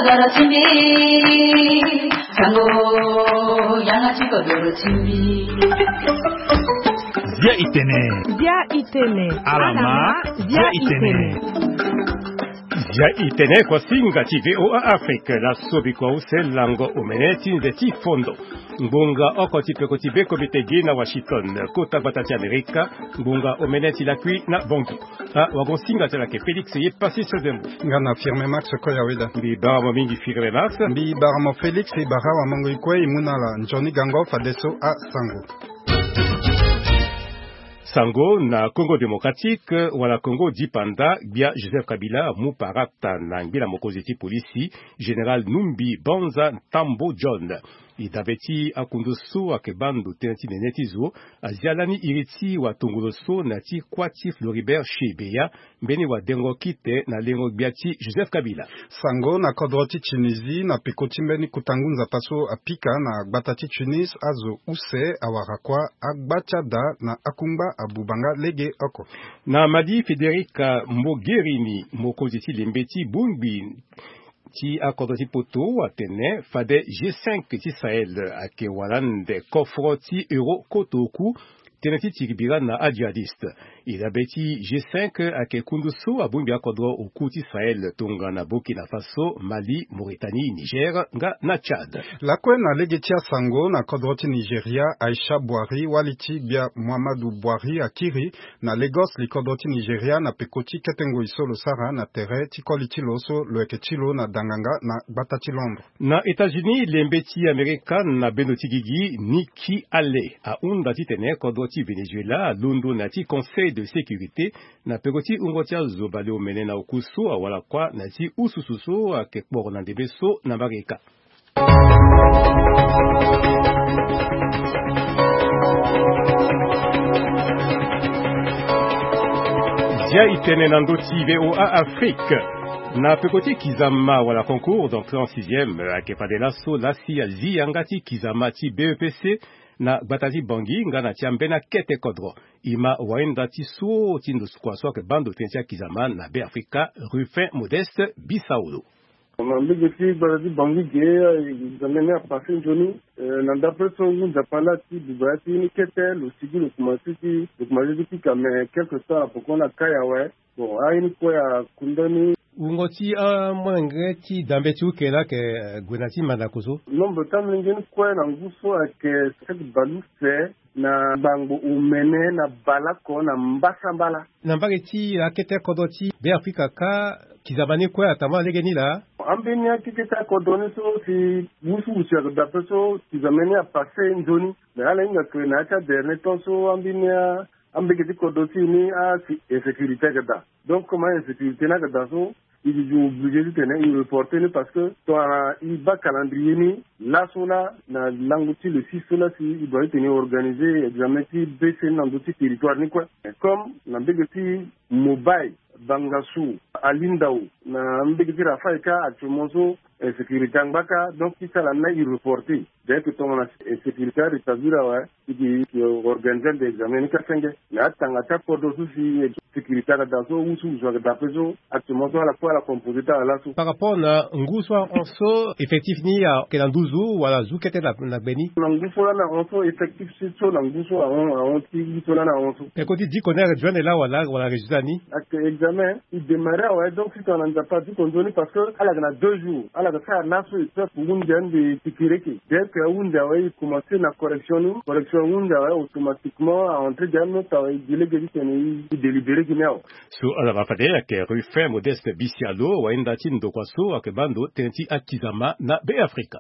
kodoro chimbi sango yangachi kodoro chimbi Zia itene alama zia itene itene kwa singa TV VOA Africa la sobi kwa uselango umeneti nzeti fondo mbunga oko tipeko tibeko bitegi na Washington kota batati Amerika mbunga umeneti la kui na bongi wagon singa tela ke Felix ye pasi sodembu ngana firme Max Koyaweda bi baramo mingi firme Max bi baramo Felix e barawa mango ikwe imunala njoni gango fadeso a sango Sango na Congo démocratique wala Congo dipanda bia Joseph Kabila muparata na ngila mokoziti polisi General Numbi Bonza Tambo John idabeti akundusu akebandu tenti nenetizo azialani iriti wa tongoloso nati kwati Floribert Chebeya mbeni wa dengo kite na lengo biati Joseph Kabila Sango na kodroti Tunisie na pikoti mbeni kutangunza paso apika na batati Tunis azo use awarakwa agbachada na akumba abubanga lege oko na Madi Federica Mogherini mokoziti lembeti bungbi ti akodoti poto atene fade G5 ti Sahel ake walande kofro ti euro kotoku teneti tiribira na adjihadiste idabeti G5 ake kunduso abumbi akodro okuti Sahel tonga na Burkina Faso Mali Mauritanie Niger nga na Chad lakwe na legetia Sango na kodroti Nigeria Aisha Bouhari waliti bia Muhammadu Bouhari akiri na Lagos likodroti Nigeria na pekoti ketengo isolo sara na tere tikoliti loso loeketilo na danganga na batati Londres na États-Unis lembeti American na benotigigi Nikki Haley a unda titene kodroti Venezuela lundo nati Conseil de sécurité na pegoti ungotia zobale omene na okuso wala kwa nati usususo akekbor na debeso na bareka Zia itene nandoti VOA Afrique na pekoti Kizama wala concours d'entrée en 6e akepadelaso lasi ziangati Kizama ti BEPC na batazi bangi ngana tiambena kete kodro ima waenda tiso tindo skwaso ke bando tentia Kizama na be Afrika Rufin Modeste Bissaoulo Mambegeti batazi bangi ge zamene apasi joni na d'après son japala ti bugati ni kete lo sigi lo kumasi ti kame quelque temps pour qu'on a kaya bon aini ko ya kundani ungoti mwangeti dambeti ukela ke gwenati madakuzo nombo tamlingeni kwa na nguso ake sek baluse na bango umene na balako na mbasambala na mbageti akete kodoti be Afrika ka Kizabani kwa atama legeni la ambeni akiketa kodoni so si wusu ya dapeso Kizameni a passé njoni na ala inga ke na acha dernier temps so ambeni ambegeti kodoti ni a sécurité kada donc comment insécurité na kada so il est obligé de tenir reporter parce que toi il va calendrier ni là sola na languti le 6 là si il doit tenir organisé examen qui baisser dans d'autres territoires ni quoi comme na begeti mobile bangasu alindao na mbegeti rafaika atumozo sécurité ngaka donc qui ça la na il reporter dès que ton sécurité rétablir qui organise des examens ni kasenge na tangata kodo si sécurité dans so usu zo da peso atumozo à la fois la composita à la sous par rapport na nguswa onso effectif ni ya kelanduzu wala zukete na beni na nguswa na onso effectif so na nguswa on ti nguswa na onso et côté dit qu'on est joindre là wala résultat ni avec examen il démarrait donc si on n'a pas dit qu'on donne parce que à la 2 jours à la ça na so c'est pour une de sécurité dès que on a commencé la correction on a automatiquement entrer dans notre délégué qui délibéré so ala bafade ke Rufin Modeste Bisialo waenda tindo kwaso akebando tenti akizama na be Afrika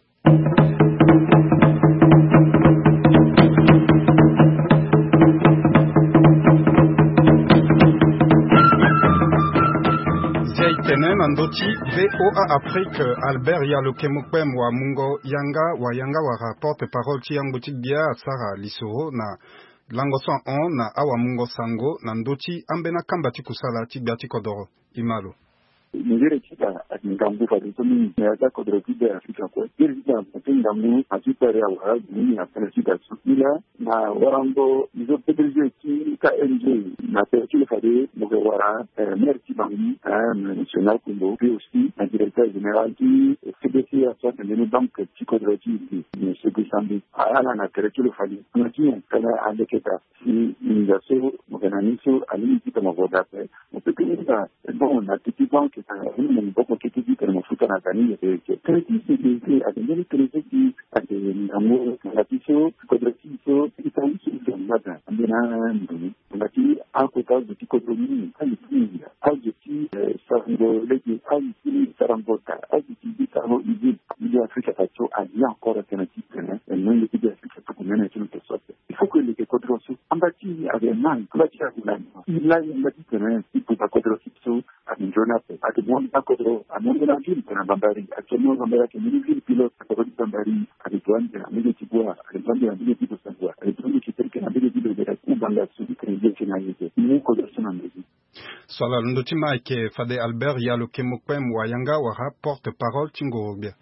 Zaitenen andoti VOA Afrique Albert Yalokemukpem wa Mungo Yanga wa porte-parole ti yanguti bia Sara Lisoro na langoso na awa mungo sango na ndoti ambena kambati kusala ti biati kodoro imalo Nigeria kita akingambu faditoni ya kodroki de Afrika kwa kirita akingambu atipare wa ni apana kita sukila na warambo izo pedreje ki ka NG na perkile fade mogewara merci bangi national kumbo puis aussi un directeur général qui CDC a soit une banque psychodrogie de ce que samedi ala na perkile fade naki kana andeketa si ingaso mogananiso ali kita mogoda pe mopekita bon na petit banque un poco que te dice como fruta natanilla que que atender que que amor la piso quadratizo y tal y nada andina aquí a total de psicodromi al de sarango legi al sarangota al de tamo il Africa faccio agli ancora alternative e non le idee che come ne sono sorte il faut que les quadroso ambati avec man ambati avec il a une petite tipo da quadroso a giornata a che buon quadro a non la ville per bambari a che non bambara che mi il pilota per bambari a ritornare a meglio ci può a ritornare a meglio tipo sangue a ritornare ci perché a meglio tipo della banda su di credi che non è non quadroso non è Swala ndotima ke Fade Albert ya lo kemokwe mwayanga wara porte-parole Chingorobia.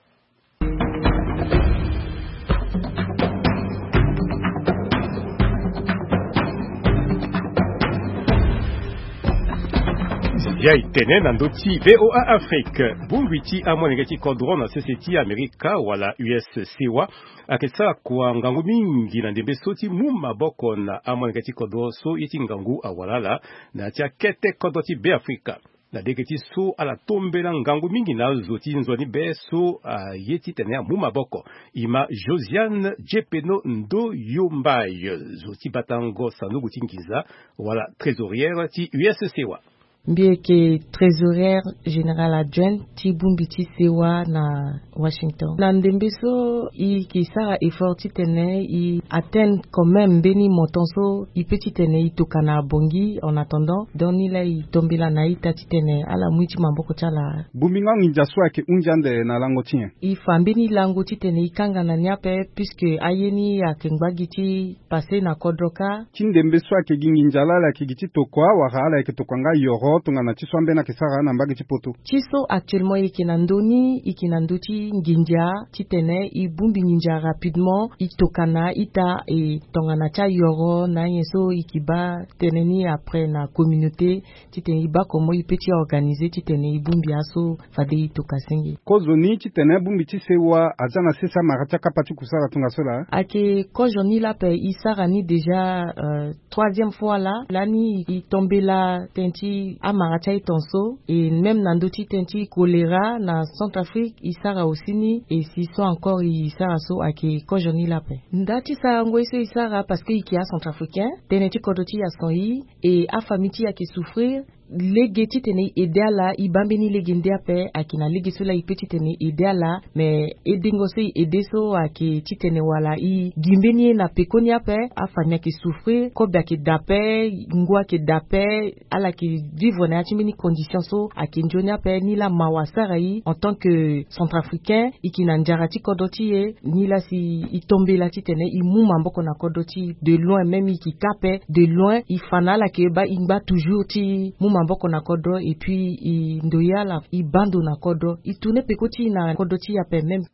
Ya itene nandoti VOA Afrique bungwiti amwanengeti kodro na CCT Amerika wala USCWA akesa kwa ngangu mingi na ndembe soti mumaboko na amwanengeti kodro so iti ngangu awalala na tia kete kodoti be Afrika na deketi so ala tombela ngangu mingi na zoti nzoni be so yeti tene mumaboko ima Josiane Jepeno Ndo Yombai zoti batango sanugu tingiza wala trésorière ti USCWA Mbieke trésorière générale adjointe Tibumbiti Sewa na Washington. Nandembeso i kisara effort tene i atteindre quand même beni montonso i petit tene i tokana bongi en attendant doni la i tombila na ita tene ala mwiti mamboko chala. Buminga nginjaswa ke unjande na langotien. I fambeni langoti tene i kanga na nyape puisque ayeni ya kengbagiti passé na kodroka. Tindembeso ke ginginjala la ke giti tokwa wahala ke tokwanga yoro tungana chiswambe na kisara na mbagi chipoto. Chiso actuellement ikinandoni ikinanduti nginja titene ibumbi ninja rapidement itokana ita e tongana cha yoro na yeso ikiba teneni après na communauté titene iba komo ipeti organiser titene ibumbi aso fade itokasengi. Kozoni titene bumbi tisewa azana sesa maracha kapati kusara tungasola. Ake kojoni la pe isara ni déjà troisième fois là lani itombe la tenti amaracha itonso et même nandoti tenti choléra na Centrafrique isara osini et s'ils sont encore isara so ake kojoni la pe ndati sa ngwese isara parce que iki a centrafricain teneti kodoti ya soi et a famiti ake souffrir legeti tene ideala ibambeni legende ape akina legeso la ipeti tene ideala mais edingose edeso ake titene wala i gimbeni na pekoni ape afanya ke souffrir ko ba ke dape ngwa ke dape ala ke vivre na chimini conditions so ake njoni ape ni la mawasara yi en tant que centrafricain ikina njarati kodoti e ni la si itombe la titene imuma mboko na kodoti de loin même ikikape de loin ifana la ke ba ingba toujours ti muma mboko na kodro et puis i ndoyala i bando na kodro i tune pekoti na kodoti ya pe même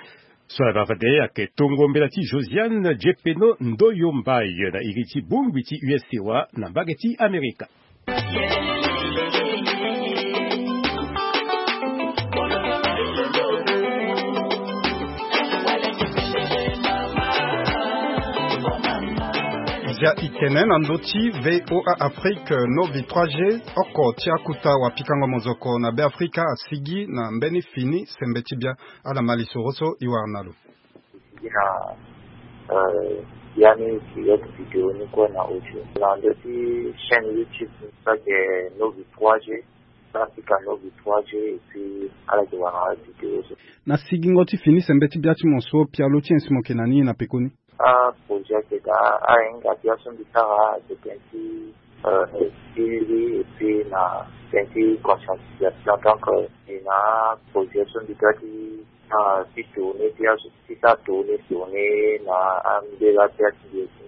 Soit la vade ake tongo mbelati Josiane Jepeno Ndo Yombai na iriti bungwiti USCWA na mbageti Amerika. Ja ikenen andoti VOA Afrique Novi 3G oko tiakuta wa pikango mozoko na be Afrika asigi na mbeni fini sembetibia ala malisoroso iwarnalo. Ina yani kiyoto video ni kwa na audio. Na andoti chaîne YouTube sake Novi 3G Africa Novi 3G et puis ala kiwana video. Na sigi ngoti fini sembetibia chimoso pialo tiensimo kenani na pekoni. Projet da ainda aviação de terra de pensi et puis na pensi conscientisation donc na projection de gadi si tourner bien si ça tourner na am de la tête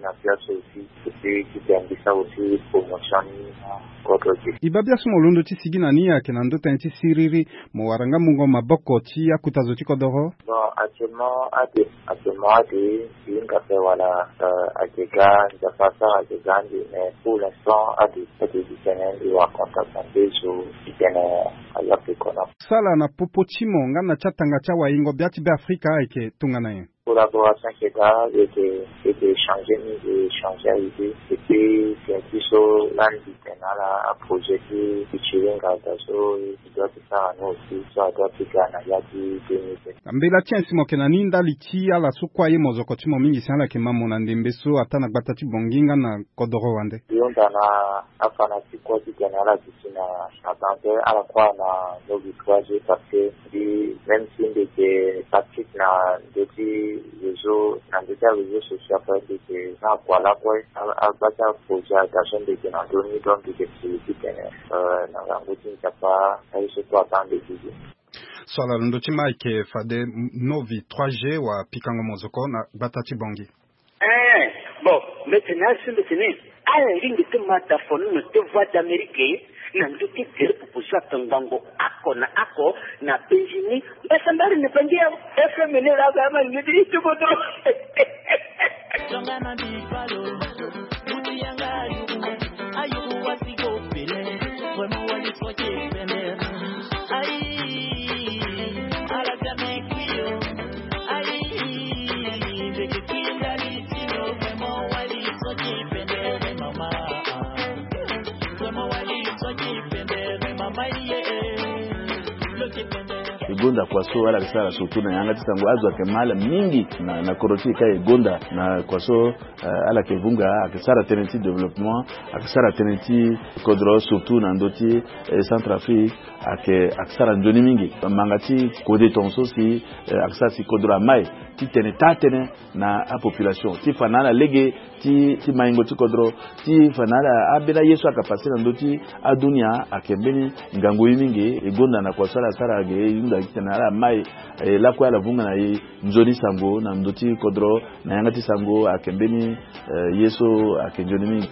na piace aussi depuis kitambisa aussi promotion kodroki ibabia sumo lundo ti sigina ni yake na ndota nti siriri mo waranga mungo maboko ti akutazo ti kodoro bon actuellement une café voilà agega njafasa agega mais pour l'instant adi ditene wa contact sur ditene ayape kona sala na popotimo ngana chatanga cha waingo biati be Afrika eke tungana ye collaboration qui était échangé idée et puis c'est plutôt l'année à projet qui chiringa so doit faire nous aussi ça doit piquer na yaki ambela chance mo kenani ndali ti ala sukwa ye mozoko timo mingi sana ke mamona ndembeso atana gbata ti bonginga na kodoro wande yonda na afana ti kwa ti generala na banque à la fois na no vitrage parce que même si ndeke pratique na ndeti réseau social que na voilà quoi à bata projet d'agent de Canadoni donc de activité na ranguti pas et surtout attendre des swala ndochi Mike fade novi 3G wa pikango mozoko na batati bongi bon maintenant c'est le tenir à la ligne de mataphone de voix d'Amérique na nduti tere kupusa tangango ako na Benjamin basambari ne pangia FM ne la kama ngidi tukoto Jongana bipalo muti yanga ayu wasigo pele wemo wali soje pele ala jame kwio beke kindali sino wemo wali soje pele mama wemo wali soje pele mama Gonda kwa so ala kisara surtout na yanga tisango azwa kemala mingi na koroti kai gonda na kwa so ala kevunga akisara tenenti development akisara tenenti kodro surtout na ndoti Centrafrique akisara ndoni mingi mangati kode tonso si akisara si kodro mai ti tenetane na a population ti fanala lege ti maingo ti kodro ti fanala abela yesu akapasi na ndoti adunia akembeni ngango mingi egonda na kwa sala sara ge yunda kitana mai la kwa la vunga na nzoni sango na ndoti kodro na yangati sango akembeni yesu akenjoni mingi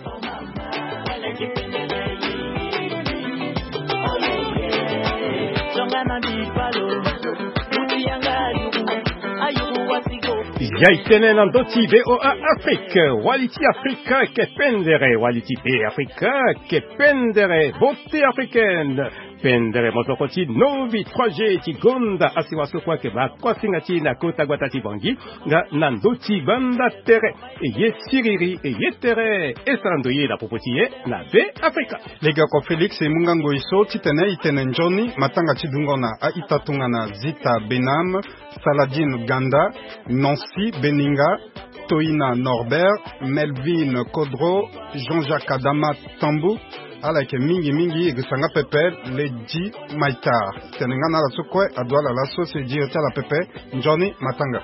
Yaitene nandoti VOA Afrique, Waliti Africa kependere, Waliti P Africa kependere, beauté africaine. Pendere motokoti novi 3G ti gonda asiwaso kwa ke ba kwasinga ti na kota gwatati bangi nga nandoti banda tere ye siriri ye tere esandoye la popotiye na be Afrika lega ko Felix mungango iso titene itene njoni matanga ti dungona a itatunga na Zita Benam Saladin Ganda Nancy Beninga Toina Norbert Melvin Kodro Jean-Jacques Adama Tambu ala ke mingi gisanga pepe leji maitar tenenga na la sokwe adwala la so se dire ta la pepe njoni matanga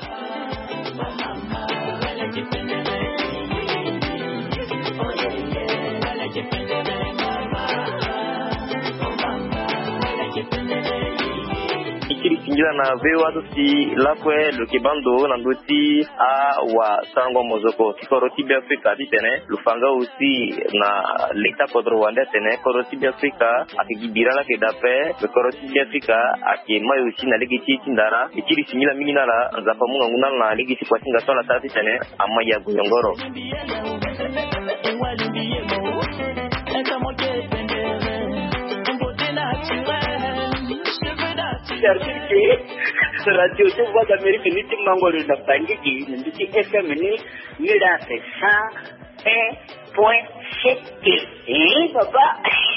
Kinjira na vewa tusi lakwe lukibando na ndoti a wa sango mozoko tikoroti bi Afrika tene lufanga usi na leta kodro wanda tene koroti bi Afrika akigibira la kedape koroti bi Afrika akema usi na legiti tindara ikiri sinyila minara zafa munga nguna na legiti kwa singa sona tati tene amaya guyongoro radio de voix d'Amérique ni ti mangolo na bangiki ni ti FM ni la 101.7 papa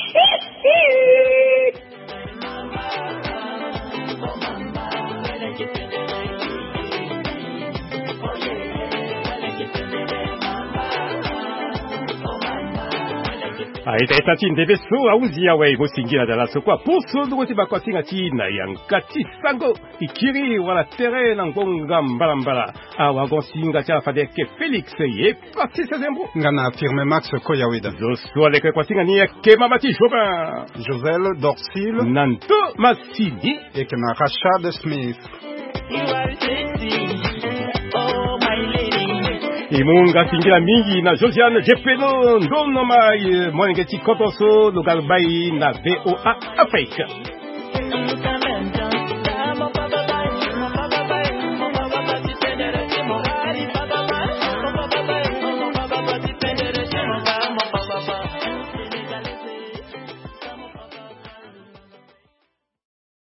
Aita tindebeso auzia wei bosingira dala sokwa poso ndoti bakwasinga tina yankati sango ikiri wala tere na ngonga mbala awagonsinga cha fadeke Felix ye kwasi sezembo ngana affirme Max Koyawida Joshua leke kwasinga ni ke mamati Chopin Jovel Dorsil Nanto Massini et na Rachad Smith imunga singira mingi na Josiane Jepeno ndono mai mwanenge chikotoso lugar bai na VOA Africa.